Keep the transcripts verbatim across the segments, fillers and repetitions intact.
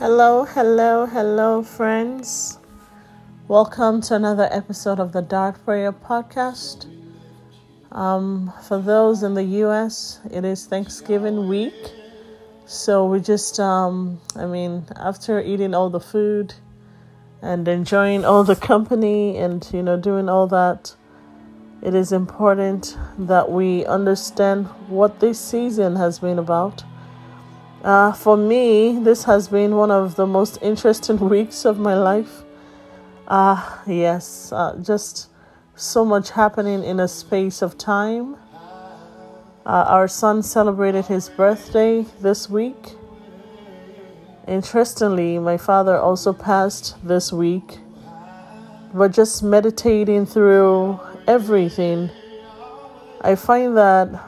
Hello, hello, hello, friends. Welcome to another episode of the Dark Prayer Podcast. Um, for those in the U S, it is Thanksgiving week. So we just, um, I mean, after eating all the food and enjoying all the company and, you know, doing all that, it is important that we understand what this season has been about. Uh, for me, this has been one of the most interesting weeks of my life. Uh, yes, uh, just so much happening in a space of time. Uh, our son celebrated his birthday this week. Interestingly, my father also passed this week. But just meditating through everything, I find that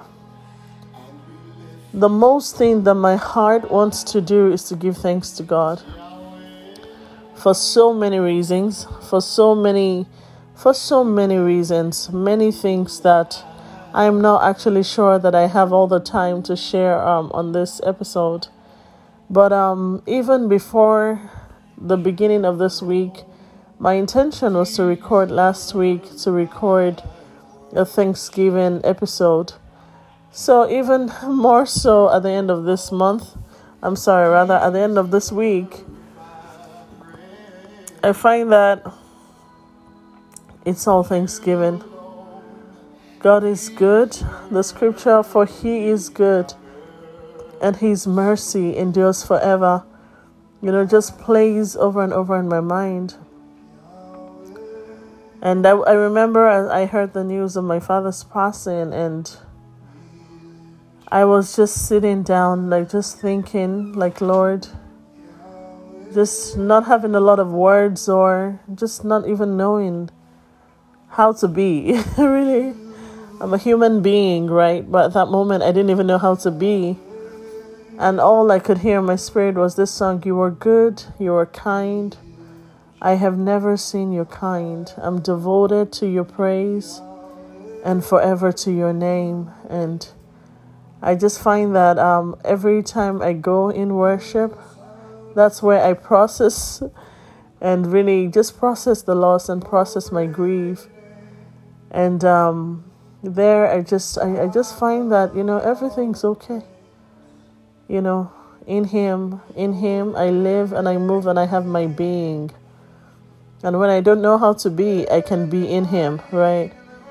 the most thing that my heart wants to do is to give thanks to God for so many reasons, for so many, for so many reasons, many things that I am not actually sure that I have all the time to share um, on this episode. But um, even before the beginning of this week, my intention was to record last week, to record a Thanksgiving episode. So even more so at the end of this month, I'm sorry, rather at the end of this week, I find that it's all Thanksgiving. God is good. The scripture, for he is good and his mercy endures forever, you know, just plays over and over in my mind. And I, I remember as I heard the news of my father's passing, and I was just sitting down, like just thinking, like, Lord, just not having a lot of words or just not even knowing how to be. Really, I'm a human being, right? But at that moment, I didn't even know how to be. And all I could hear in my spirit was this song, you are good, you are kind. I have never seen your kind. I'm devoted to your praise and forever to your name. And I just find that um, every time I go in worship, that's where I process and really just process the loss and process my grief. And um, there I just I, I just find that, you know, everything's okay. You know, in him, in him I live and I move and I have my being. And when I don't know how to be, I can be in him, right?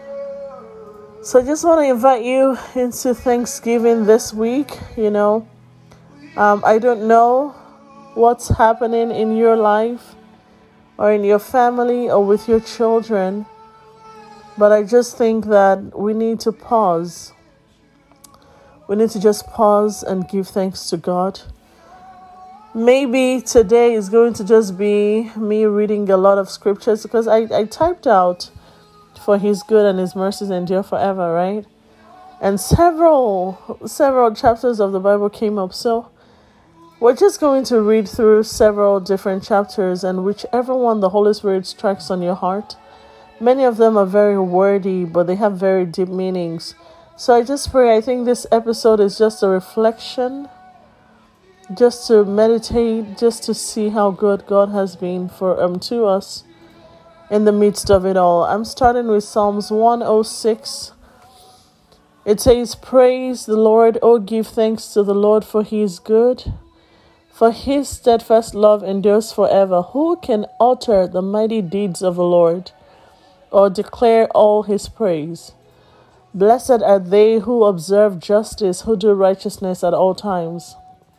So I just want to invite you into Thanksgiving this week. You know, um, I don't know what's happening in your life or in your family or with your children, but I just think that we need to pause. We need to just pause and give thanks to God. Maybe today is going to just be me reading a lot of scriptures because I, I typed out for his good and his mercies endure forever, right? And several, several chapters of the Bible came up. So we're just going to read through several different chapters, and whichever one the Holy Spirit strikes on your heart. Many of them are very wordy, but they have very deep meanings. So I just pray, I think this episode is just a reflection, just to meditate, just to see how good God has been for um to us in the midst of it all. I'm starting with Psalms one oh six. It says, praise the Lord, oh give thanks to the Lord, for he is good, for his steadfast love endures forever. Who can utter the mighty deeds of the Lord, or declare all his praise? Blessed are they who observe justice, who do righteousness at all times.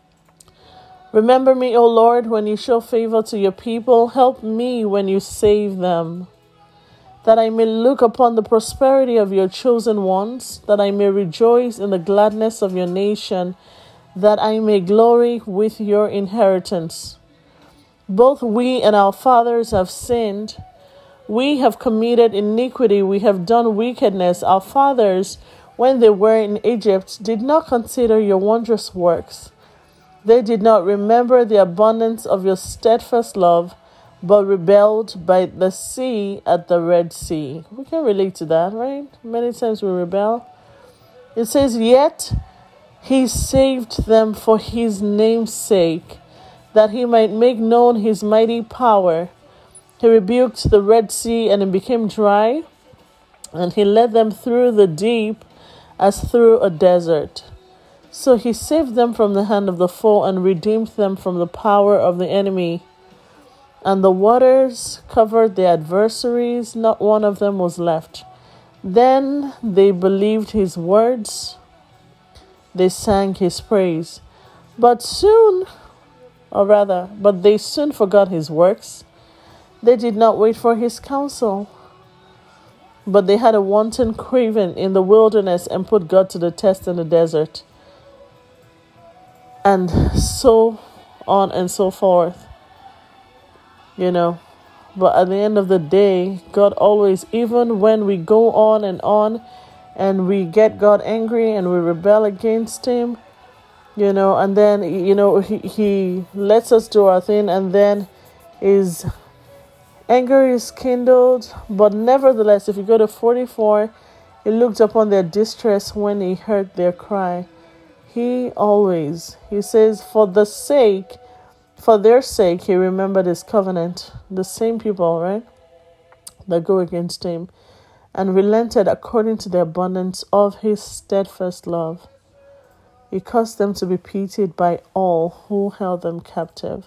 Remember me, O Lord, when you show favor to your people. Help me when you save them, that I may look upon the prosperity of your chosen ones, that I may rejoice in the gladness of your nation, that I may glory with your inheritance. Both we and our fathers have sinned. We have committed iniquity. We have done wickedness. Our fathers, when they were in Egypt, did not consider your wondrous works. They did not remember the abundance of your steadfast love, but rebelled by the sea at the Red Sea. We can relate to that, right? Many times we rebel. It says, yet he saved them for his name's sake, that he might make known his mighty power. He rebuked the Red Sea, and it became dry, and he led them through the deep as through a desert. So he saved them from the hand of the foe and redeemed them from the power of the enemy. And the waters covered their adversaries, not one of them was left. Then they believed his words, they sang his praise. But soon, or rather, but they soon forgot his works. They did not wait for his counsel, but they had a wanton craving in the wilderness and put God to the test in the desert. And so on and so forth. You know, but at the end of the day, God always, even when we go on and on and we get God angry and we rebel against him, you know, and then, you know, he, he lets us do our thing, and then his anger is kindled. But nevertheless, if you go to forty-four, he looked upon their distress when he heard their cry. He always, he says, for the sake For their sake, he remembered his covenant. The same people, right, that go against him, and relented according to the abundance of his steadfast love. He caused them to be pitied by all who held them captive.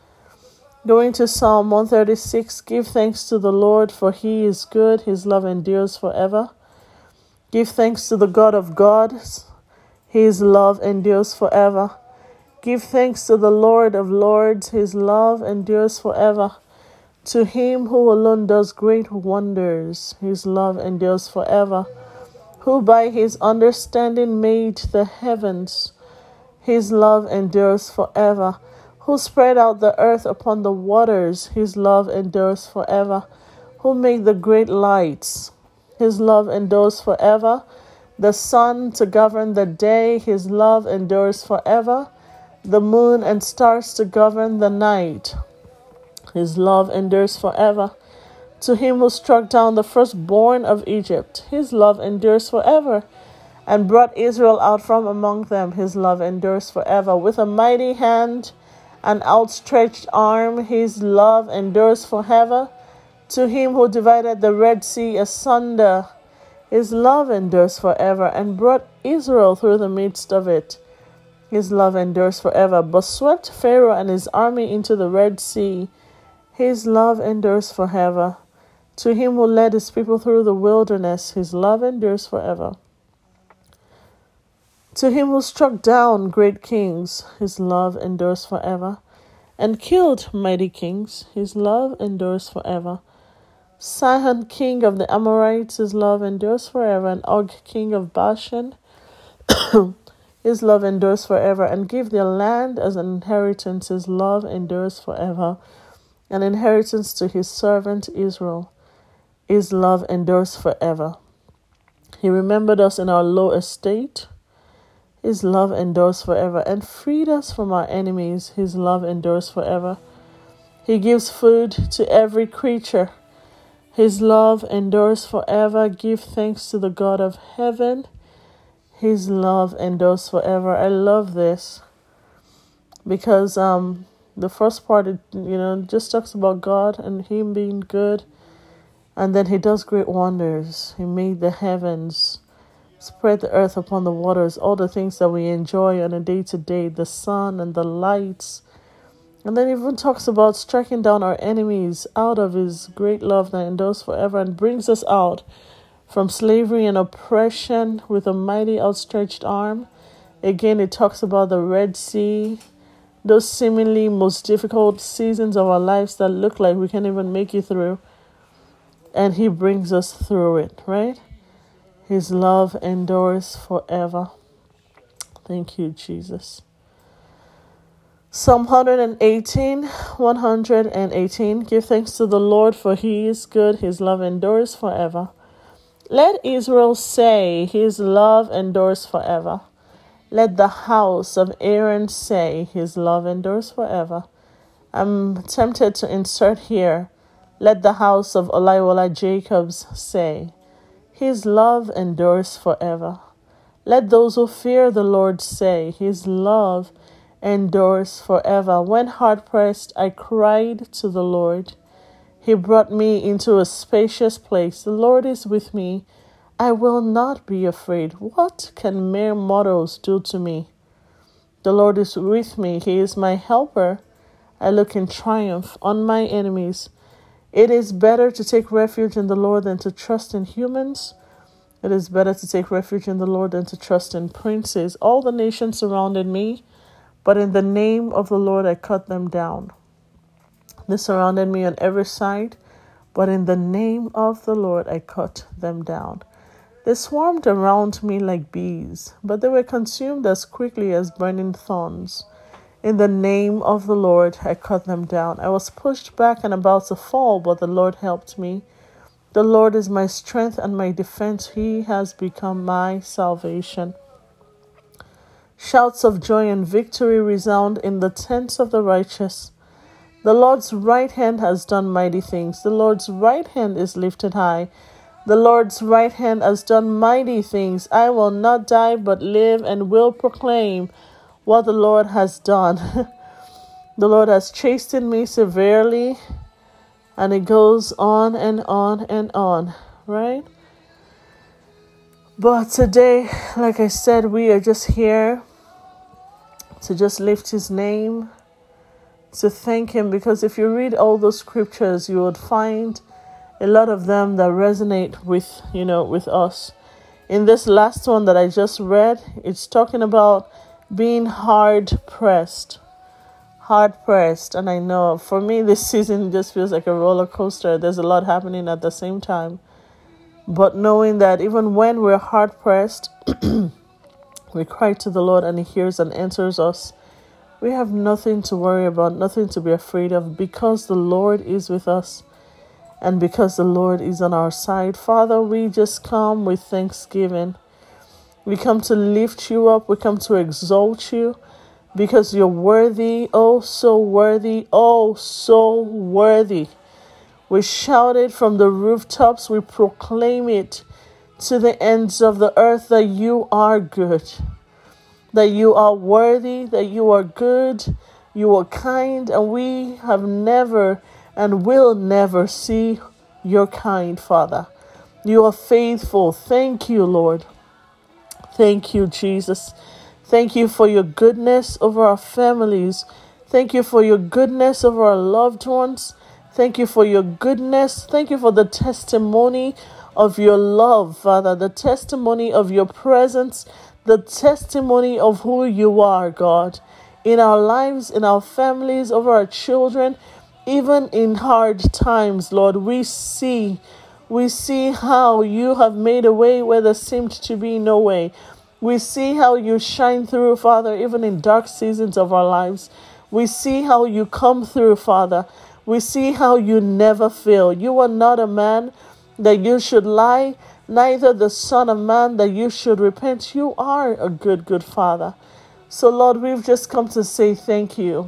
Going to Psalm one thirty-six, give thanks to the Lord, for he is good. His love endures forever. Give thanks to the God of gods. His love endures forever. Give thanks to the Lord of lords. His love endures forever. To him who alone does great wonders, his love endures forever. Who by his understanding made the heavens, his love endures forever. Who spread out the earth upon the waters, his love endures forever. Who made the great lights, his love endures forever. The sun to govern the day, his love endures forever. The moon and stars to govern the night, his love endures forever. To him who struck down the firstborn of Egypt, his love endures forever. And brought Israel out from among them, his love endures forever. With a mighty hand and outstretched arm, his love endures forever. To him who divided the Red Sea asunder, his love endures forever. And brought Israel through the midst of it, his love endures forever. But swept Pharaoh and his army into the Red Sea, his love endures forever. To him who led his people through the wilderness, his love endures forever. To him who struck down great kings, his love endures forever. And killed mighty kings, his love endures forever. Sihon, king of the Amorites, his love endures forever. And Og, king of Bashan, his love endures forever. And give their land as an inheritance, his love endures forever. An inheritance to his servant Israel, his love endures forever. He remembered us in our low estate, his love endures forever. And freed us from our enemies, his love endures forever. He gives food to every creature, his love endures forever. Give thanks to the God of heaven, his love endures forever. I love this because um the first part, it, you know, just talks about God and him being good, and then he does great wonders. He made the heavens, spread the earth upon the waters, all the things that we enjoy on a day-to-day, the sun and the lights. And then he even talks about striking down our enemies out of his great love that endures forever, and brings us out from slavery and oppression with a mighty outstretched arm. Again, it talks about the Red Sea, those seemingly most difficult seasons of our lives that look like we can't even make it through. And he brings us through it, right? His love endures forever. Thank you, Jesus. Psalm one eighteen, one eighteen. Give thanks to the Lord, for he is good. His love endures forever. Let Israel say, his love endures forever. Let the house of Aaron say, his love endures forever. I'm tempted to insert here, let the house of Olaiwola Jacobs say, his love endures forever. Let those who fear the Lord say, his love endures forever. When hard pressed, I cried to the Lord. He brought me into a spacious place. The Lord is with me. I will not be afraid. What can mere mortals do to me? The Lord is with me. He is my helper. I look in triumph on my enemies. It is better to take refuge in the Lord than to trust in humans. It is better to take refuge in the Lord than to trust in princes. All the nations surrounded me, but in the name of the Lord I cut them down. They surrounded me on every side, but in the name of the Lord I cut them down. They swarmed around me like bees, but they were consumed as quickly as burning thorns. In the name of the Lord, I cut them down. I was pushed back and about to fall, but the Lord helped me. The Lord is my strength and my defense. He has become my salvation. Shouts of joy and victory resound in the tents of the righteous. The Lord's right hand has done mighty things. The Lord's right hand is lifted high. The Lord's right hand has done mighty things. I will not die, but live and will proclaim what the Lord has done. The Lord has chastened me severely, and it goes on and on and on, right? But today, like I said, we are just here to just lift his name, to thank him, because if you read all those scriptures, you would find a lot of them that resonate with, you know, with us. In this last one that I just read, it's talking about being hard pressed, hard pressed. And I know for me, this season just feels like a roller coaster. There's a lot happening at the same time. But knowing that even when we're hard pressed, we cry to the Lord and he hears and answers us. We have nothing to worry about, nothing to be afraid of, because the Lord is with us and because the Lord is on our side. Father, we just come with thanksgiving. We come to lift you up. We come to exalt you because you're worthy, oh so worthy, oh so worthy. We shout it from the rooftops. We proclaim it to the ends of the earth that you are good, that you are worthy, that you are good, you are kind, and we have never and will never see your kind, Father. You are faithful. Thank you, Lord. Thank you, Jesus. Thank you for your goodness over our families. Thank you for your goodness over our loved ones. Thank you for your goodness. Thank you for the testimony of your love, Father, the testimony of your presence, the testimony of who you are, God, in our lives, in our families, over our children, even in hard times, Lord. We see We see how you have made a way where there seemed to be no way. We see how you shine through, Father, even in dark seasons of our lives. We see how you come through, Father. We see how you never fail. You are not a man that you should lie, neither the Son of Man that you should repent. You are a good, good Father. So, Lord, we've just come to say thank you.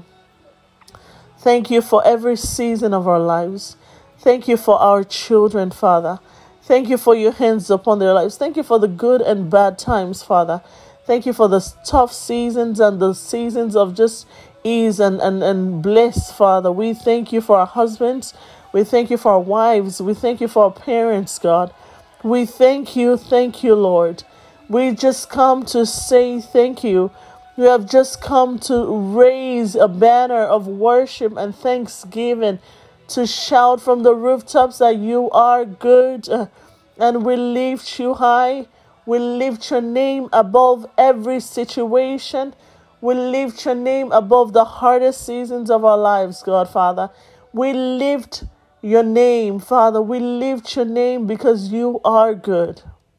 Thank you for every season of our lives. Thank you for our children, Father. Thank you for your hands upon their lives. Thank you for the good and bad times, Father. Thank you for the tough seasons and the seasons of just ease and, and, and bliss, Father. We thank you for our husbands. We thank you for our wives. We thank you for our parents, God. We thank you. Thank you, Lord. We just come to say thank you. We have just come to raise a banner of worship and thanksgiving, to shout from the rooftops that you are good, uh, and we lift you high. We lift your name above every situation. We lift your name above the hardest seasons of our lives, God, Father. We lift your name, Father. We lift your name because you are good.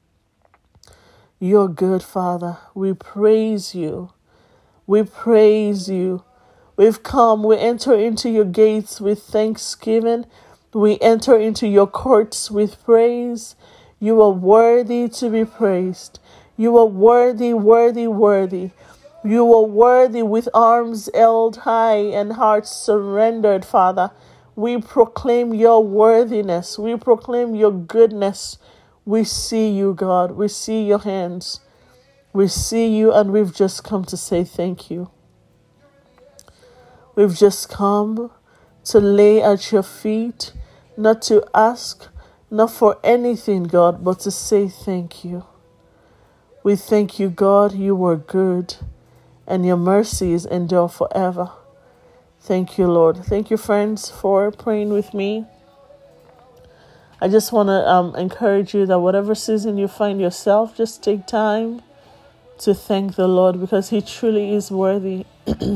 You're good, Father. We praise you. We praise you. We've come, we enter into your gates with thanksgiving. We enter into your courts with praise. You are worthy to be praised. You are worthy, worthy, worthy. You are worthy, with arms held high and hearts surrendered, Father. We proclaim your worthiness. We proclaim your goodness. We see you, God. We see your hands. We see you, and we've just come to say thank you. We've just come to lay at your feet, not to ask, not for anything, God, but to say thank you. We thank you, God, you were good, and your mercies endure forever. Thank you, Lord. Thank you, friends, for praying with me. I just want to um, encourage you that whatever season you find yourself, just take time to thank the Lord, because he truly is worthy.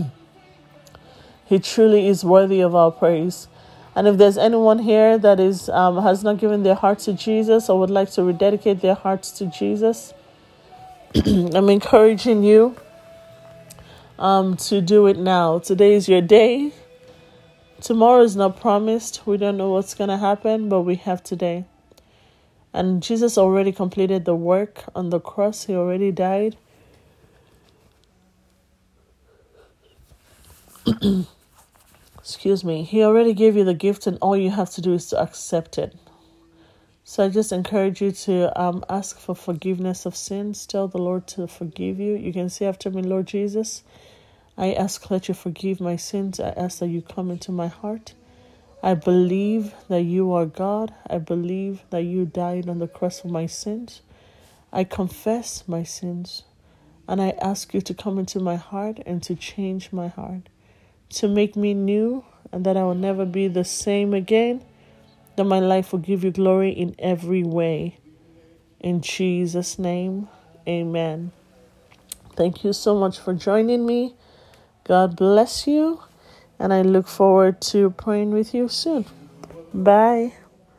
He truly is worthy of our praise. And if there's anyone here that is um, has not given their heart to Jesus or would like to rededicate their hearts to Jesus, I'm encouraging you um, to do it now. Today is your day. Tomorrow is not promised. We don't know what's going to happen, but we have today. And Jesus already completed the work on the cross. He already died. Excuse me. He already gave you the gift, and all you have to do is to accept it. So I just encourage you to um, ask for forgiveness of sins. Tell the Lord to forgive you. You can say after me, Lord Jesus, I ask that you forgive my sins. I ask that you come into my heart. I believe that you are God. I believe that you died on the cross for my sins. I confess my sins. And I ask you to come into my heart and to change my heart, to make me new, and that I will never be the same again, that my life will give you glory in every way. In Jesus' name, amen. Thank you so much for joining me. God bless you, and I look forward to praying with you soon. Bye.